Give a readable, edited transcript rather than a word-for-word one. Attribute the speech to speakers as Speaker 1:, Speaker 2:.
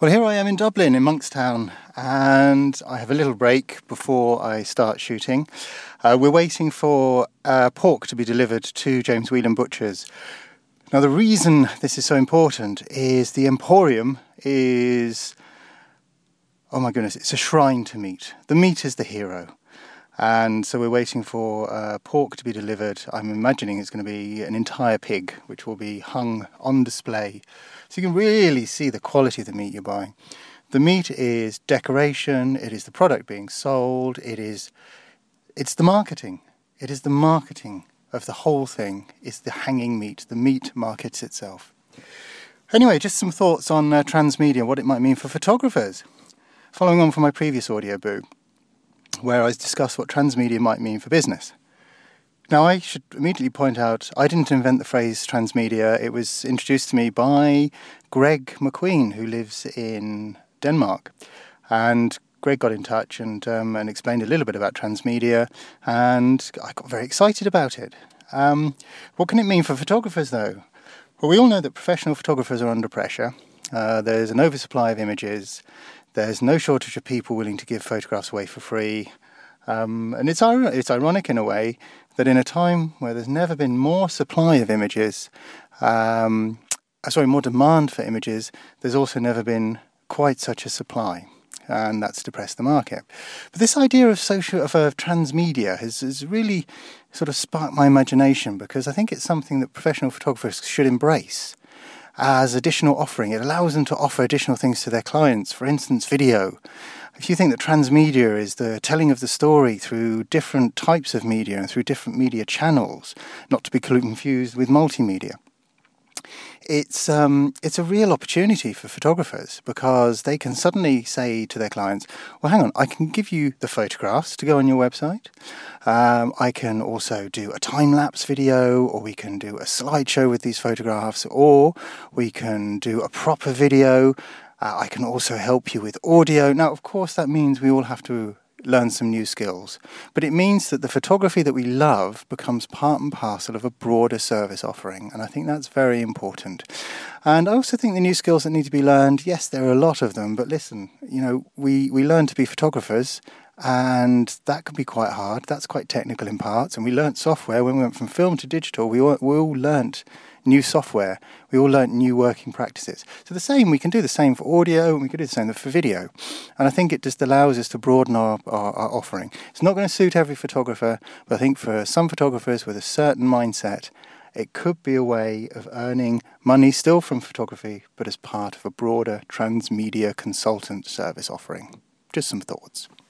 Speaker 1: Well, here I am in Dublin, in Monkstown, and I have a little break before I start shooting. We're waiting for pork to be delivered to James Whelan Butchers. Now, the reason this is so important is the Emporium is, oh my goodness, it's a shrine to meat. The meat is the hero. And so we're waiting for pork to be delivered. I'm imagining it's going to be an entire pig, which will be hung on display. So you can really see the quality of the meat you're buying. The meat is decoration, it is the product being sold, it's the marketing. It is the marketing of the whole thing, it's the hanging meat. The meat markets itself. Anyway, just some thoughts on transmedia, what it might mean for photographers. Following on from my previous audio boo, where I discussed what transmedia might mean for business. Now, I should immediately point out, I didn't invent the phrase transmedia. It was introduced to me by Greg McQueen, who lives in Denmark. And Greg got in touch and explained a little bit about transmedia, and I got very excited about it. What can it mean for photographers, though? Well, we all know that professional photographers are under pressure. There's an oversupply of images. There's no shortage of people willing to give photographs away for free. And it's ironic in a way that in a time where there's never been more supply of images, more demand for images, there's also never been quite such a supply. And that's depressed the market. But this idea of transmedia has really sort of sparked my imagination, because I think it's something that professional photographers should embrace as additional offering. It allows them to offer additional things to their clients, for instance, video. If you think that transmedia is the telling of the story through different types of media and through different media channels, not to be confused with multimedia, it's a real opportunity for photographers, because they can suddenly say to their clients, well, hang on, I can give you the photographs to go on your website. I can also do a time-lapse video, or we can do a slideshow with these photographs, or we can do a proper video. I can also help you with audio. Now, of course, that means we all have to learn some new skills, but it means that the photography that we love becomes part and parcel of a broader service offering, and I think that's very important. And I also think the new skills that need to be learned, yes, there are a lot of them, but listen, we learn to be photographers, and that can be quite hard. That's quite technical in parts, and we learnt software when we went from film to digital. We all learnt new software. We all learnt new working practices. So we can do the same for audio, and we can do the same for video. And I think it just allows us to broaden our offering. It's not going to suit every photographer, but I think for some photographers with a certain mindset, it could be a way of earning money still from photography, but as part of a broader transmedia consultant service offering. Just some thoughts.